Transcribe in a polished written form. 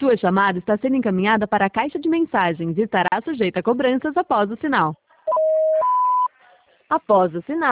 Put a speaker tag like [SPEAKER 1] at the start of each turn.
[SPEAKER 1] Sua chamada está sendo encaminhada para a caixa de mensagens e estará sujeita a cobranças após o sinal. Após o sinal,